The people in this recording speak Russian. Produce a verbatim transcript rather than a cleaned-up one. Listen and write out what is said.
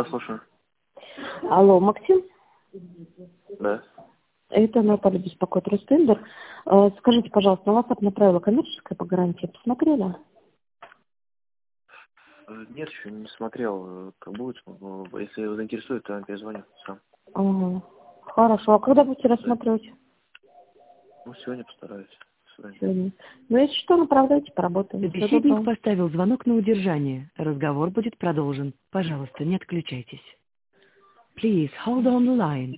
Послушаю. Алло, Максим? Да. Это Наталья беспокоит Ростендер. Э, Скажите, пожалуйста, на WhatsApp направила коммерческое по гарантии. Посмотрели? Э, Нет, еще не смотрел, э, как будет. но Если его заинтересует, то я перезвоню сам. Ага. Хорошо. А когда будете Да. рассматривать? Ну, сегодня постараюсь. Сегодня. Сегодня. Ну, если что, направляйте, поработаем. Всего Собеседник доброго. поставил звонок на удержание. Разговор будет продолжен. Пожалуйста, не отключайтесь. Please hold on the line.